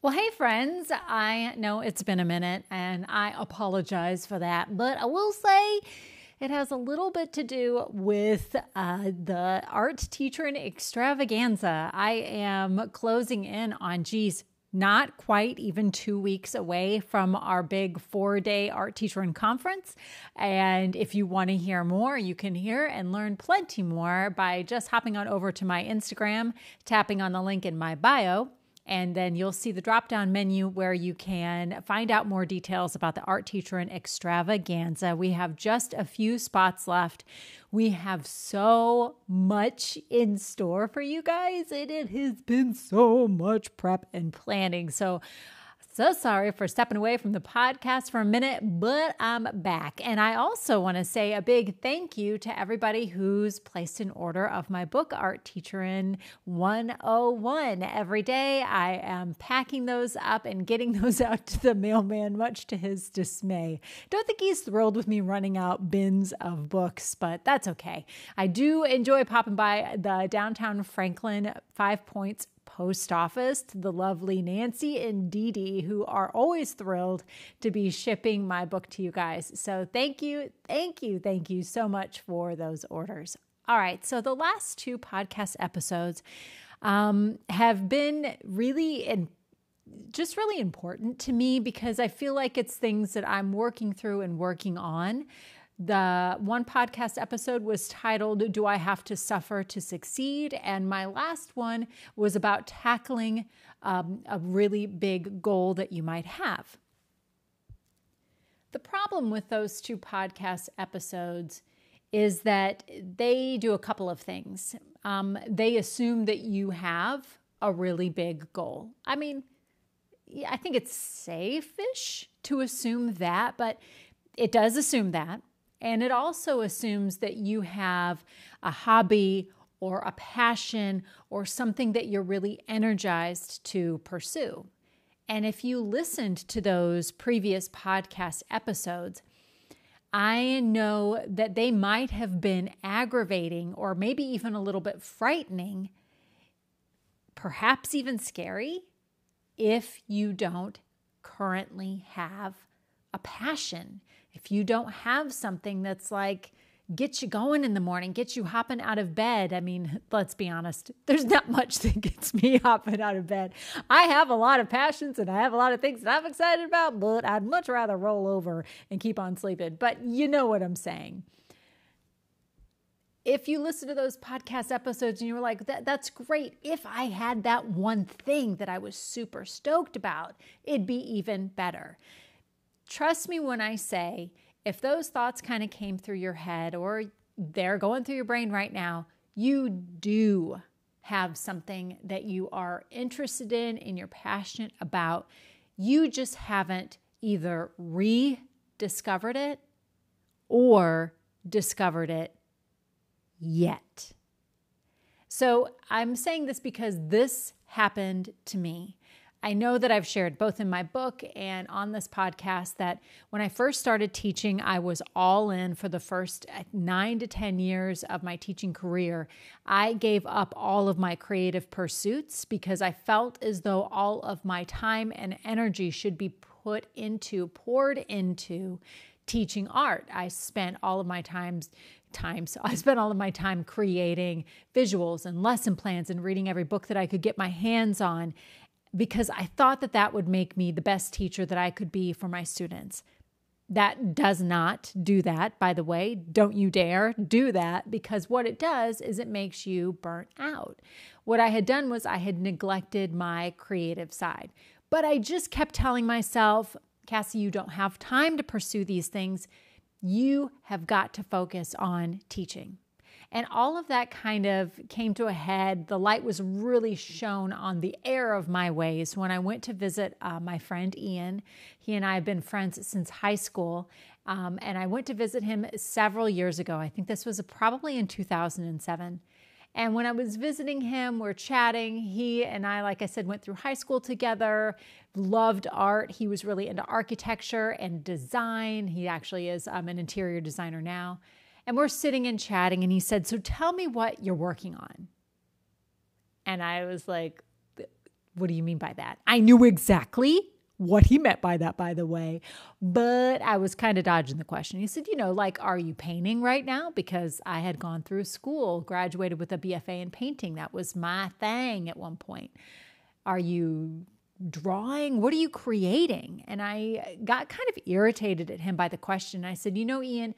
Well, hey friends, I know it's been a minute and I apologize for that, but I will say it has a little bit to do with the art teacher extravaganza. I am closing in on, not quite even 2 weeks away from our big 4-day art teacher conference. And if you want to hear more, you can hear and learn plenty more by just hopping on over to my Instagram, tapping on the link in my bio. And then you'll see the drop-down menu where you can find out more details about the Art Teacher Extravaganza. We have just a few spots left. We have so much in store for you guys, and it has been so much prep and planning. So sorry for stepping away from the podcast for a minute, but I'm back. And I also want to say a big thank you to everybody who's placed an order of my book, Art Teacher 101. Every day I am packing those up and getting those out to the mailman, much to his dismay. Don't think he's thrilled with me running out bins of books, but that's okay. I do enjoy popping by the downtown Franklin 5 Points post office to the lovely Nancy and Dee Dee, who are always thrilled to be shipping my book to you guys. So thank you so much for those orders. All right, so the last 2 podcast episodes have been really important to me because I feel like it's things that I'm working through and working on. The one podcast episode was titled, Do I Have to Suffer to Succeed? And my last one was about tackling a really big goal that you might have. The problem with those 2 podcast episodes is that they do a couple of things. They assume that you have a really big goal. I mean, I think it's safe-ish to assume that, but it does assume that. And it also assumes that you have a hobby or a passion or something that you're really energized to pursue. And if you listened to those previous podcast episodes, I know that they might have been aggravating or maybe even a little bit frightening, perhaps even scary, if you don't currently have a passion. If you don't have something that's like, gets you going in the morning, gets you hopping out of bed. I mean, let's be honest, there's not much that gets me hopping out of bed. I have a lot of passions and I have a lot of things that I'm excited about, but I'd much rather roll over and keep on sleeping. But you know what I'm saying. If you listen to those podcast episodes and you were like, that's great. If I had that one thing that I was super stoked about, it'd be even better. Trust me when I say, if those thoughts kind of came through your head or they're going through your brain right now, you do have something that you are interested in and you're passionate about. You just haven't either rediscovered it or discovered it yet. So I'm saying this because this happened to me. I know that I've shared both in my book and on this podcast that when I first started teaching, I was all in for the first 9 to 10 years of my teaching career. I gave up all of my creative pursuits because I felt as though all of my time and energy should be poured into teaching art. I spent all of my time creating visuals and lesson plans and reading every book that I could get my hands on, because I thought that would make me the best teacher that I could be for my students. That does not do that, by the way. Don't you dare do that, because what it does is it makes you burnt out. What I had done was I had neglected my creative side. But I just kept telling myself, Cassie, you don't have time to pursue these things. You have got to focus on teaching. And all of that kind of came to a head. The light was really shone on the error of my ways when I went to visit my friend Ian. He and I have been friends since high school. And I went to visit him several years ago. I think this was probably in 2007. And when I was visiting him, we're chatting. He and I, like I said, went through high school together, loved art. He was really into architecture and design. He actually is an interior designer now. And we're sitting and chatting, and he said, so tell me what you're working on. And I was like, what do you mean by that? I knew exactly what he meant by that, by the way, but I was kind of dodging the question. He said, like, are you painting right now? Because I had gone through school, graduated with a BFA in painting. That was my thing at one point. Are you drawing? What are you creating? And I got kind of irritated at him by the question. I said, Ian,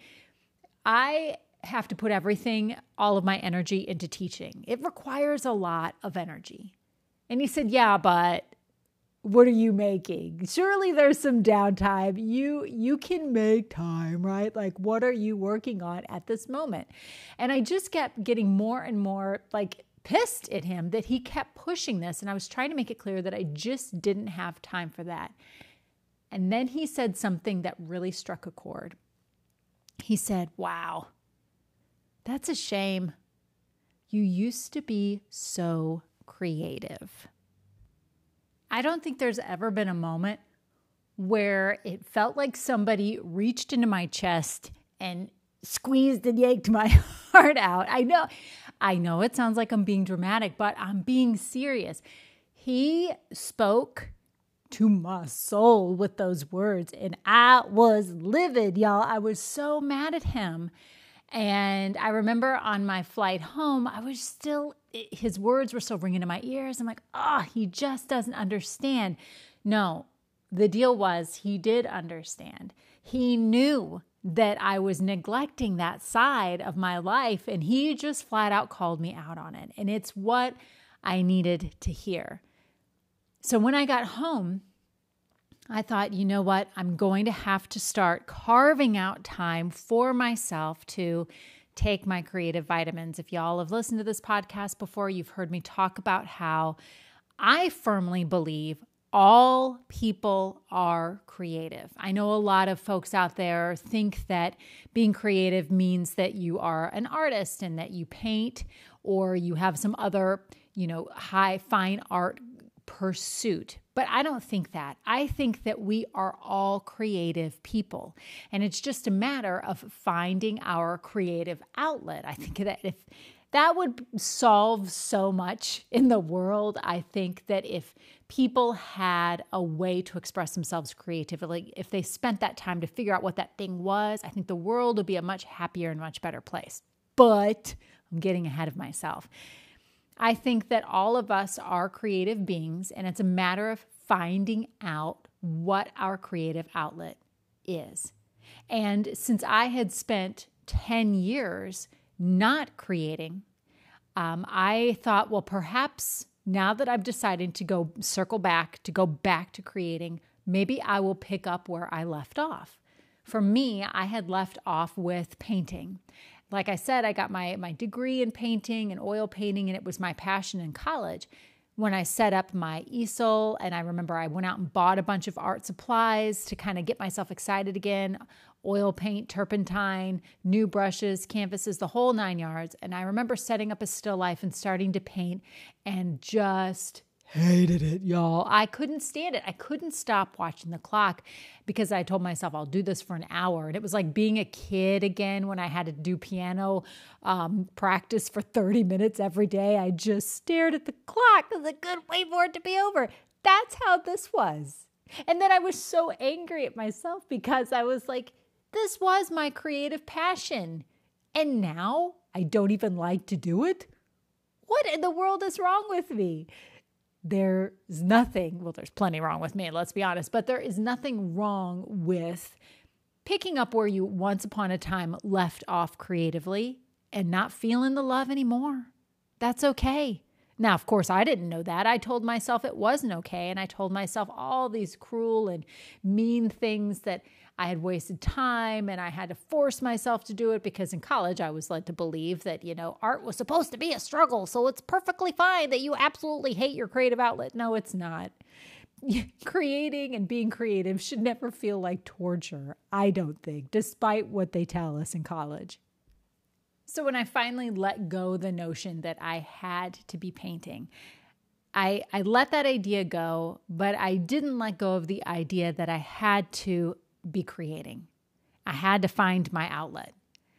I have to put everything, all of my energy into teaching. It requires a lot of energy. And he said, yeah, but what are you making? Surely there's some downtime. You can make time, right? Like, what are you working on at this moment? And I just kept getting more and more like pissed at him that he kept pushing this. And I was trying to make it clear that I just didn't have time for that. And then he said something that really struck a chord. He said, wow, that's a shame. You used to be so creative. I don't think there's ever been a moment where it felt like somebody reached into my chest and squeezed and yanked my heart out. I know it sounds like I'm being dramatic, but I'm being serious. He spoke to my soul with those words, and I was livid, y'all. I was so mad at him. And I remember on my flight home, his words were still ringing in my ears. I'm like, he just doesn't understand. No, the deal was he did understand. He knew that I was neglecting that side of my life, and he just flat out called me out on it. And it's what I needed to hear. So when I got home, I thought, you know what? I'm going to have to start carving out time for myself to take my creative vitamins. If y'all have listened to this podcast before, you've heard me talk about how I firmly believe all people are creative. I know a lot of folks out there think that being creative means that you are an artist and that you paint or you have some other, high fine art pursuit. But I don't think that. I think that we are all creative people. And it's just a matter of finding our creative outlet. I think that if that would solve so much in the world, I think that if people had a way to express themselves creatively, if they spent that time to figure out what that thing was, I think the world would be a much happier and much better place. But I'm getting ahead of myself. I think that all of us are creative beings, and it's a matter of finding out what our creative outlet is. And since I had spent 10 years not creating, I thought, well, perhaps now that I've decided to go back to creating, maybe I will pick up where I left off. For me, I had left off with painting. Like I said, I got my degree in painting and oil painting, and it was my passion in college. When I set up my easel, and I remember I went out and bought a bunch of art supplies to kind of get myself excited again, oil paint, turpentine, new brushes, canvases, the whole 9 yards. And I remember setting up a still life and starting to paint and just hated it, y'all. I couldn't stand it. I couldn't stop watching the clock because I told myself I'll do this for an hour. And it was like being a kid again when I had to do piano practice for 30 minutes every day. I just stared at the clock because I couldn't wait for it to be over. That's how this was. And then I was so angry at myself because I was like, this was my creative passion. And now I don't even like to do it? What in the world is wrong with me? There's nothing, well, there's plenty wrong with me, let's be honest, but there is nothing wrong with picking up where you once upon a time left off creatively and not feeling the love anymore. That's okay. Now, of course, I didn't know that. I told myself it wasn't okay. And I told myself all these cruel and mean things that I had wasted time and I had to force myself to do it because in college I was led to believe that, art was supposed to be a struggle. So it's perfectly fine that you absolutely hate your creative outlet. No, it's not. Creating and being creative should never feel like torture, I don't think, despite what they tell us in college. So when I finally let go the notion that I had to be painting, I let that idea go, but I didn't let go of the idea that I had to be creating. I had to find my outlet.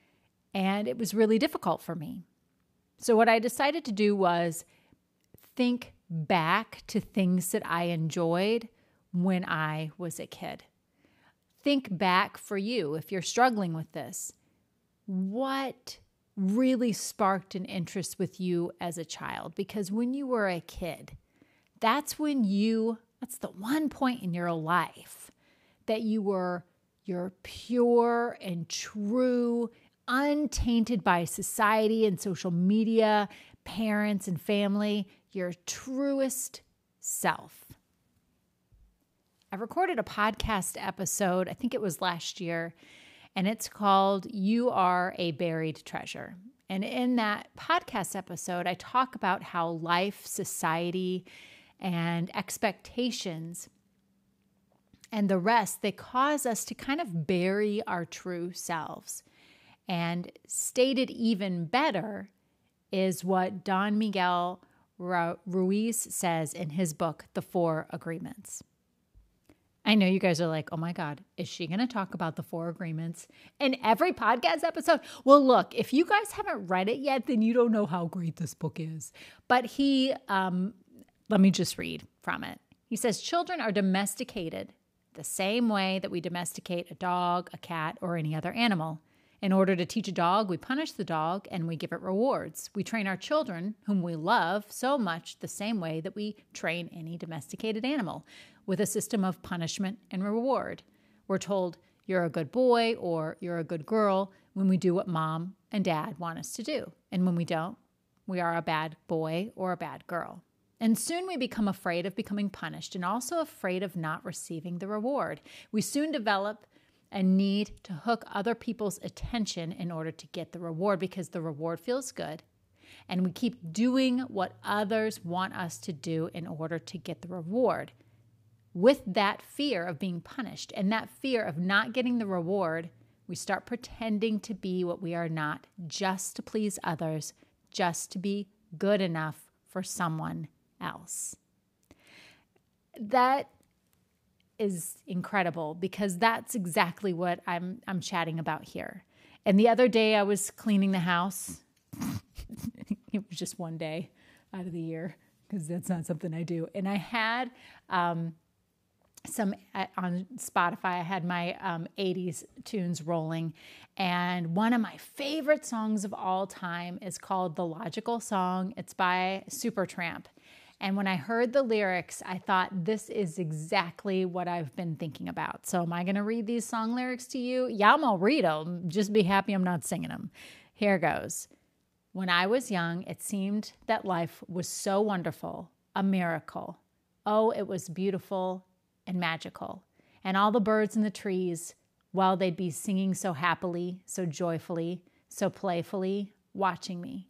And it was really difficult for me. So what I decided to do was think back to things that I enjoyed when I was a kid. Think back for you if you're struggling with this. What really sparked an interest with you as a child? Because when you were a kid, that's the one point in your life that you were your pure and true, untainted by society and social media, parents and family, your truest self. I recorded a podcast episode, I think it was last year, and it's called You Are a Buried Treasure. And in that podcast episode, I talk about how life, society, and expectations and the rest, they cause us to kind of bury our true selves. And stated even better is what Don Miguel Ruiz says in his book, The Four Agreements. I know you guys are like, oh my God, is she going to talk about the Four Agreements in every podcast episode? Well, look, if you guys haven't read it yet, then you don't know how great this book is. But let me just read from it. He says, children are domesticated the same way that we domesticate a dog, a cat, or any other animal. In order to teach a dog, we punish the dog and we give it rewards. We train our children, whom we love so much, the same way that we train any domesticated animal, with a system of punishment and reward. We're told, you're a good boy or you're a good girl when we do what mom and dad want us to do. And when we don't, we are a bad boy or a bad girl. And soon we become afraid of becoming punished and also afraid of not receiving the reward. We soon develop a need to hook other people's attention in order to get the reward because the reward feels good. And we keep doing what others want us to do in order to get the reward. With that fear of being punished and that fear of not getting the reward, we start pretending to be what we are not, just to please others, just to be good enough for someone else. That is incredible because that's exactly what I'm chatting about here. And the other day I was cleaning the house. It was just one day out of the year because that's not something I do. And I had on Spotify, I had my 80s tunes rolling. And one of my favorite songs of all time is called The Logical Song. It's by Supertramp. And when I heard the lyrics, I thought, this is exactly what I've been thinking about. So am I going to read these song lyrics to you? Yeah, I'm going to read them. Just be happy I'm not singing them. Here goes. When I was young, it seemed that life was so wonderful, a miracle. Oh, it was beautiful and magical. And all the birds in the trees, well, they'd be singing so happily, so joyfully, so playfully, watching me.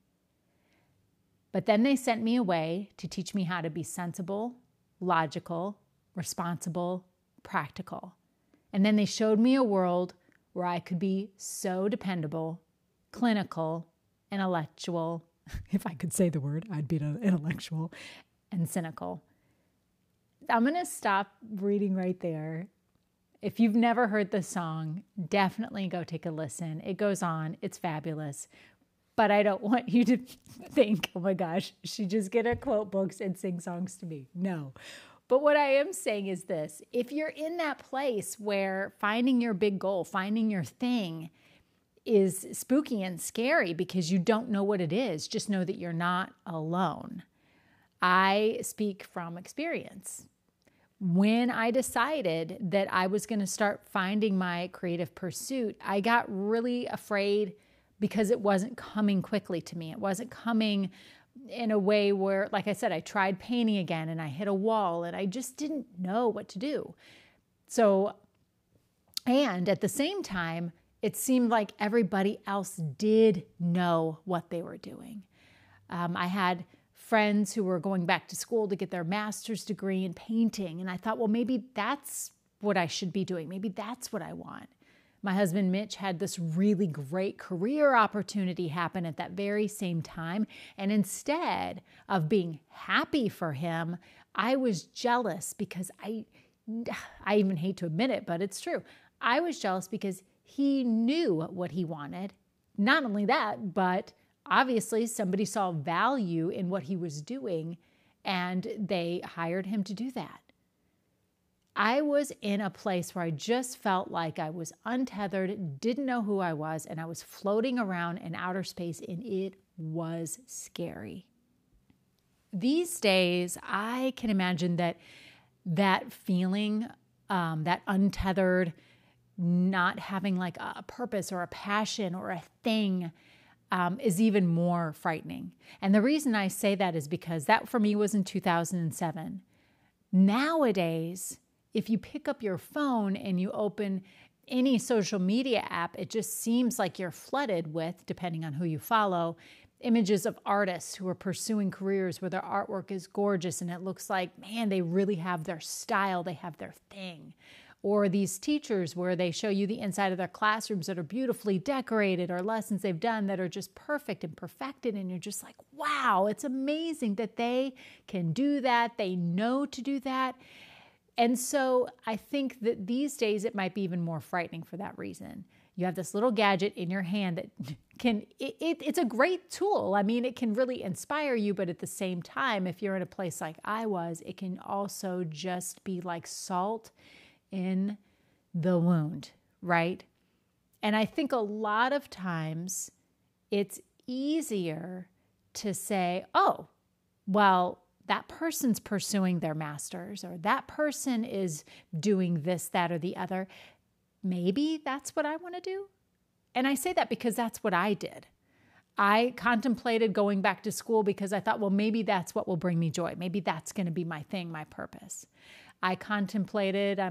But then they sent me away to teach me how to be sensible, logical, responsible, practical. And then they showed me a world where I could be so dependable, clinical, intellectual. If I could say the word, I'd be intellectual, and cynical. I'm going to stop reading right there. If you've never heard this song, definitely go take a listen. It goes on. It's fabulous. But I don't want you to think, oh my gosh, she just get her quote books and sing songs to me. No. But what I am saying is this. If you're in that place where finding your big goal, finding your thing is spooky and scary because you don't know what it is, just know that you're not alone. I speak from experience. When I decided that I was going to start finding my creative pursuit, I got really afraid because it wasn't coming quickly to me. It wasn't coming in a way where, like I said, I tried painting again and I hit a wall and I just didn't know what to do. So, and at the same time, it seemed like everybody else did know what they were doing. I had friends who were going back to school to get their master's degree in painting. And I thought, well, maybe that's what I should be doing. Maybe that's what I want. My husband, Mitch, had this really great career opportunity happen at that very same time. And instead of being happy for him, I was jealous because I even hate to admit it, but it's true. I was jealous because he knew what he wanted. Not only that, but obviously somebody saw value in what he was doing And they hired him to do that. I was in a place where I just felt like I was untethered, didn't know who I was, and I was floating around in outer space, and it was scary. These days, I can imagine that feeling, that untethered, not having like a purpose or a passion or a thing, is even more frightening. And the reason I say that is because that for me was in 2007. Nowadays, if you pick up your phone and you open any social media app, it just seems like you're flooded with, depending on who you follow, images of artists who are pursuing careers where their artwork is gorgeous and it looks like, man, they really have their style, they have their thing. Or these teachers where they show you the inside of their classrooms that are beautifully decorated, or lessons they've done that are just perfect and perfected. And you're just like, wow, it's amazing that they can do that. They know to do that. And so I think that these days it might be even more frightening for that reason. You have this little gadget in your hand that it's a great tool. I mean, it can really inspire you, but at the same time, if you're in a place like I was, it can also just be like salt in the wound, right? And I think a lot of times it's easier to say, oh, well, that person's pursuing their master's, or that person is doing this, that, or the other. Maybe that's what I want to do. And I say that because that's what I did. I contemplated going back to school because I thought, well, maybe that's what will bring me joy. Maybe that's going to be my thing, my purpose. I contemplated,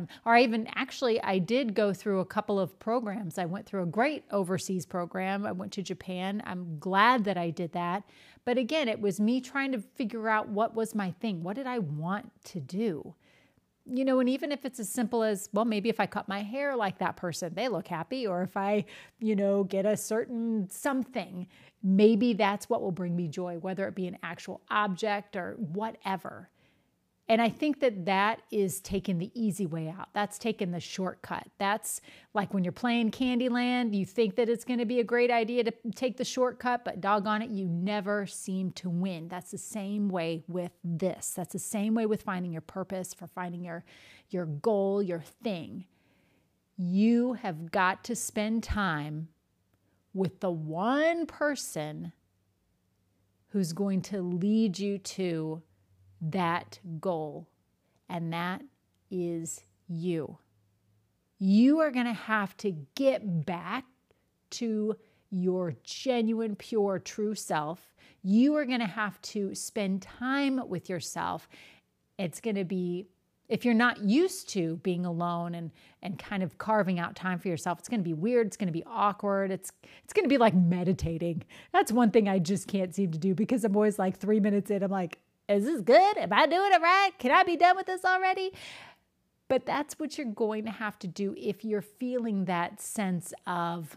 I did go through a couple of programs. I went through a great overseas program. I went to Japan. I'm glad that I did that. But again, it was me trying to figure out what was my thing. What did I want to do? You know, and even if it's as simple as, well, maybe if I cut my hair like that person, they look happy. Or if I, get a certain something, maybe that's what will bring me joy, whether it be an actual object or whatever. And I think that is taking the easy way out. That's taking the shortcut. That's like when you're playing Candyland, you think that it's going to be a great idea to take the shortcut, but doggone it, you never seem to win. That's the same way with this. That's the same way with finding your purpose, for finding your goal, your thing. You have got to spend time with the one person who's going to lead you to that goal, and that is you. You are going to have to get back to your genuine, pure, true self. You are going to have to spend time with yourself. It's going to be, if you're not used to being alone and kind of carving out time for yourself, it's going to be weird. It's going to be awkward. It's going to be like meditating. That's one thing I just can't seem to do, because I'm always like 3 minutes in, I'm like, is this good? Am I doing it right? Can I be done with this already? But that's what you're going to have to do if you're feeling that sense of,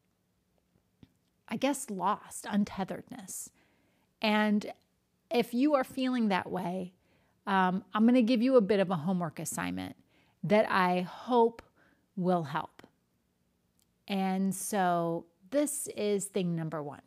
I guess, lost, untetheredness. And if you are feeling that way, I'm going to give you a bit of a homework assignment that I hope will help. And so this is thing number 1.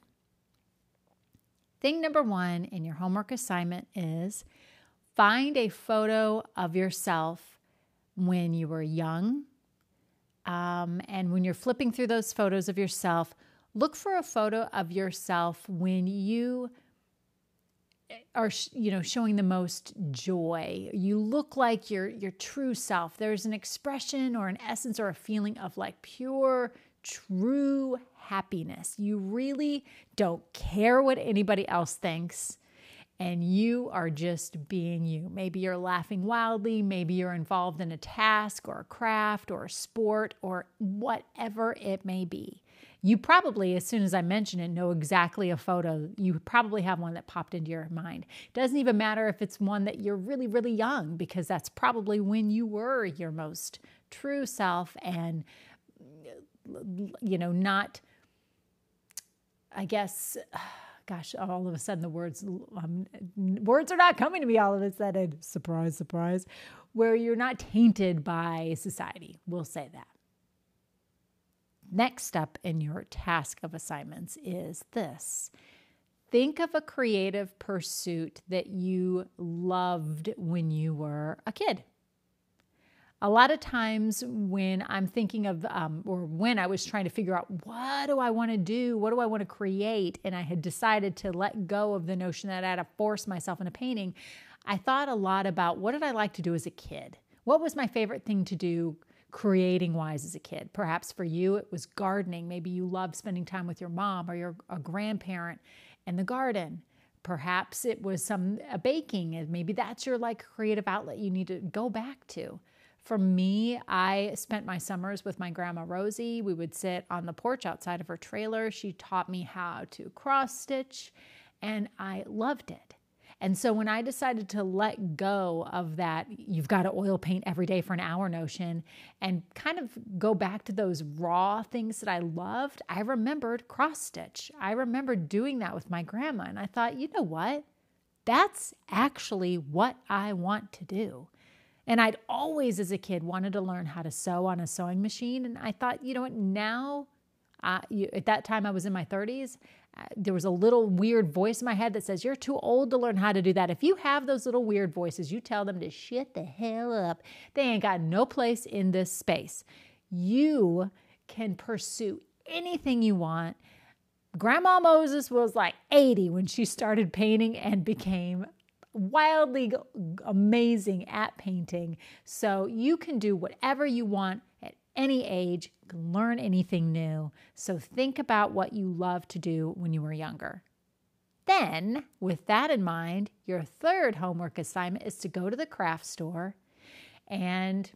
Thing number 1 in your homework assignment is find a photo of yourself when you were young. And when you're flipping through those photos of yourself, look for a photo of yourself when you are, showing the most joy. You look like your true self. There's an expression or an essence or a feeling of like pure, true happiness. You really don't care what anybody else thinks, and you are just being you. Maybe you're laughing wildly. Maybe you're involved in a task or a craft or a sport or whatever it may be. You probably, as soon as I mention it, know exactly a photo. You probably have one that popped into your mind. It doesn't even matter if it's one that you're really, really young, because that's probably when you were your most true self and, not, I guess, gosh, all of a sudden the words are not coming to me all of a sudden. Surprise, surprise. Where you're not tainted by society. We'll say that. Next up in your task of assignments is this. Think of a creative pursuit that you loved when you were a kid. A lot of times when I'm thinking of, or when I was trying to figure out, what do I want to do? What do I want to create? And I had decided to let go of the notion that I had to force myself into painting. I thought a lot about, what did I like to do as a kid? What was my favorite thing to do creating wise as a kid? Perhaps for you, it was gardening. Maybe you loved spending time with your mom or a grandparent in the garden. Perhaps it was baking, and maybe that's your like creative outlet you need to go back to. For me, I spent my summers with my grandma Rosie. We would sit on the porch outside of her trailer. She taught me how to cross stitch, and I loved it. And so when I decided to let go of that, you've got to oil paint every day for an hour notion, and kind of go back to those raw things that I loved, I remembered cross stitch. I remembered doing that with my grandma. And I thought, you know what? That's actually what I want to do. And I'd always, as a kid, wanted to learn how to sew on a sewing machine. And I thought, you know what, now, at that time I was in my 30s, there was a little weird voice in my head that says, you're too old to learn how to do that. If you have those little weird voices, you tell them to shut the hell up. They ain't got no place in this space. You can pursue anything you want. Grandma Moses was like 80 when she started painting and became wildly amazing at painting. So you can do whatever you want at any age, learn anything new. So think about what you loved to do when you were younger. Then, with that in mind, your third homework assignment is to go to the craft store and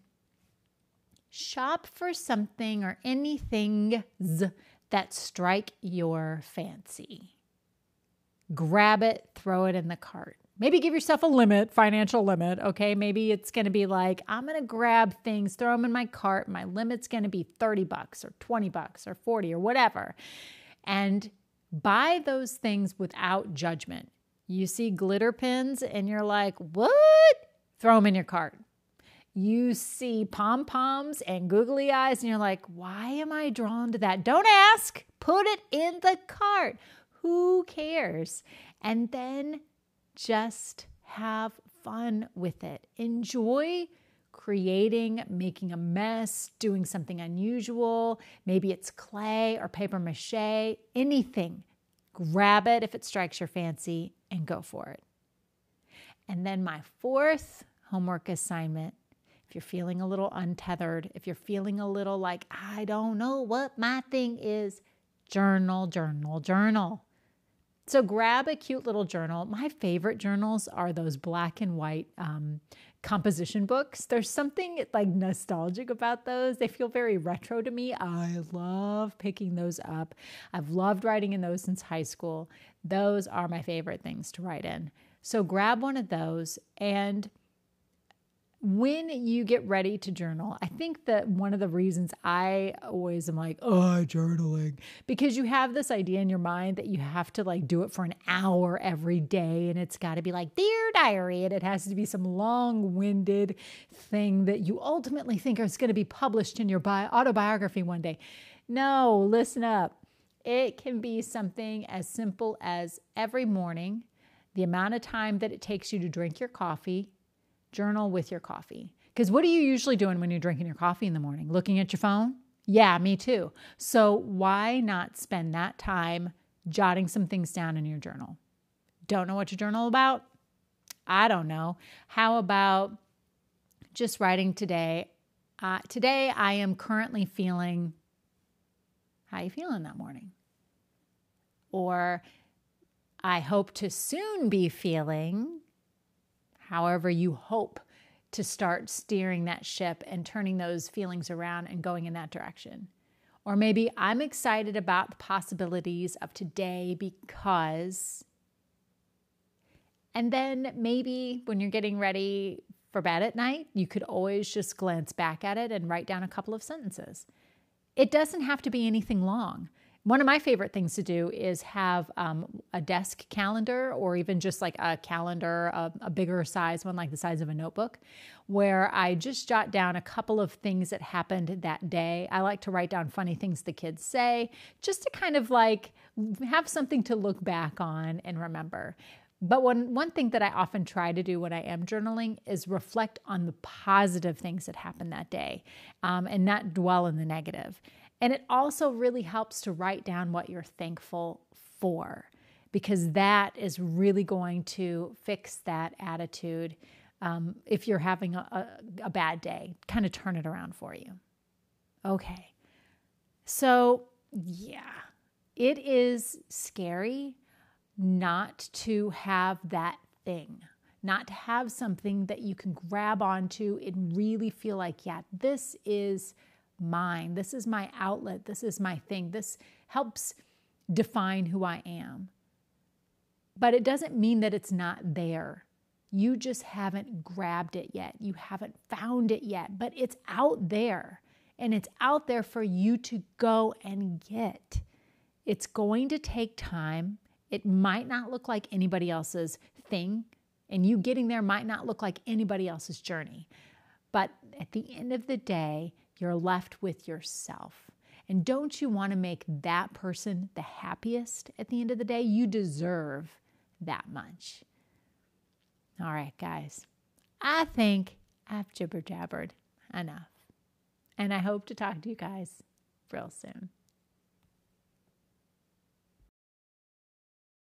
shop for something or anything that strike your fancy. Grab it, throw it in the cart. Maybe give yourself a limit, financial limit, okay? Maybe it's going to be like, I'm going to grab things, throw them in my cart. My limit's going to be $30 or $20 or 40 or whatever. And buy those things without judgment. You see glitter pins and you're like, what? Throw them in your cart. You see pom-poms and googly eyes and you're like, why am I drawn to that? Don't ask. Put it in the cart. Who cares? And then just have fun with it. Enjoy creating, making a mess, doing something unusual. Maybe it's clay or paper mache, anything. Grab it if it strikes your fancy and go for it. And then my fourth homework assignment, if you're feeling a little untethered, if you're feeling a little like, I don't know what my thing is, journal, journal, journal. So grab a cute little journal. My favorite journals are those black and white composition books. There's something like nostalgic about those. They feel very retro to me. I love picking those up. I've loved writing in those since high school. Those are my favorite things to write in. So grab one of those, and when you get ready to journal, I think that one of the reasons I always am like, oh, journaling, because you have this idea in your mind that you have to like do it for an hour every day. And it's got to be like, Dear Diary. And it has to be some long-winded thing that you ultimately think is going to be published in your autobiography one day. No, listen up. It can be something as simple as every morning, the amount of time that it takes you to drink your coffee, journal with your coffee. Because what are you usually doing when you're drinking your coffee in the morning? Looking at your phone? Yeah, me too. So why not spend that time jotting some things down in your journal? Don't know what to journal about? I don't know. How about just writing today? Today I am currently feeling, how you feeling that morning? Or I hope to soon be feeling, however you hope to start steering that ship and turning those feelings around and going in that direction. Or maybe I'm excited about the possibilities of today because, and then maybe when you're getting ready for bed at night, you could always just glance back at it and write down a couple of sentences. It doesn't have to be anything long. One of my favorite things to do is have a desk calendar, or even just like a calendar, a bigger size one, like the size of a notebook, where I just jot down a couple of things that happened that day. I like to write down funny things the kids say, just to kind of like have something to look back on and remember. But one thing that I often try to do when I am journaling is reflect on the positive things that happened that day, and not dwell in the negative. And it also really helps to write down what you're thankful for, because that is really going to fix that attitude. If you're having a bad day, kind of turn it around for you. Okay. So yeah, it is scary not to have that thing, not to have something that you can grab onto and really feel like, yeah, this is mine. This is my outlet. This is my thing. This helps define who I am. But it doesn't mean that it's not there. You just haven't grabbed it yet. You haven't found it yet, but it's out there, and it's out there for you to go and get. It's going to take time. It might not look like anybody else's thing, and you getting there might not look like anybody else's journey. But at the end of the day, you're left with yourself. And don't you want to make that person the happiest at the end of the day? You deserve that much. All right, guys. I think I've jibber-jabbered enough. And I hope to talk to you guys real soon.